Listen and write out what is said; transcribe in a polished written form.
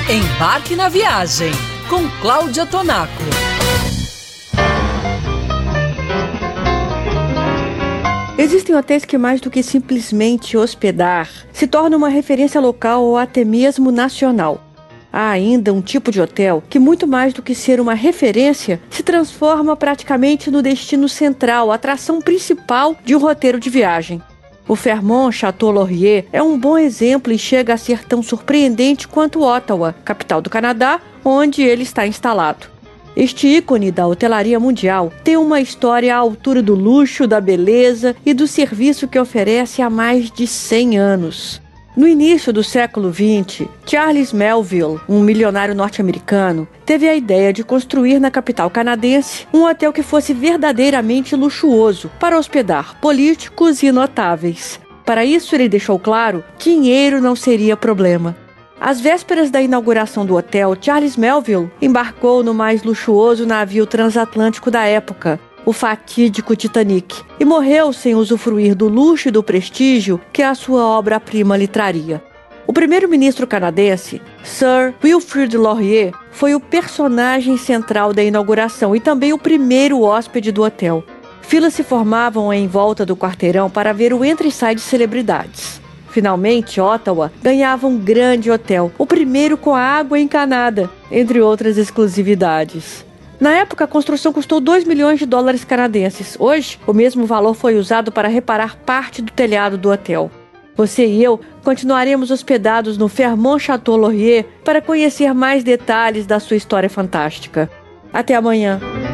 Embarque na viagem com Cláudia Tonaco. Existem hotéis que, mais do que simplesmente hospedar, se tornam uma referência local ou até mesmo nacional. Há ainda um tipo de hotel que, muito mais do que ser uma referência, se transforma praticamente no destino central, a atração principal de um roteiro de viagem. O Fairmont Château Laurier é um bom exemplo e chega a ser tão surpreendente quanto Ottawa, capital do Canadá, onde ele está instalado. Este ícone da hotelaria mundial tem uma história à altura do luxo, da beleza e do serviço que oferece há mais de 100 anos. No início do século XX, Charles Melville, um milionário norte-americano, teve a ideia de construir na capital canadense um hotel que fosse verdadeiramente luxuoso para hospedar políticos e notáveis. Para isso, ele deixou claro que dinheiro não seria problema. Às vésperas da inauguração do hotel, Charles Melville embarcou no mais luxuoso navio transatlântico da época, o fatídico Titanic, e morreu sem usufruir do luxo e do prestígio que a sua obra-prima lhe traria. O primeiro-ministro canadense, Sir Wilfrid Laurier, foi o personagem central da inauguração e também o primeiro hóspede do hotel. Filas se formavam em volta do quarteirão para ver o entra e sai de celebridades. Finalmente, Ottawa ganhava um grande hotel, o primeiro com água encanada, entre outras exclusividades. Na época, a construção custou 2 milhões de dólares canadenses. Hoje, o mesmo valor foi usado para reparar parte do telhado do hotel. Você e eu continuaremos hospedados no Fairmont Château Laurier para conhecer mais detalhes da sua história fantástica. Até amanhã!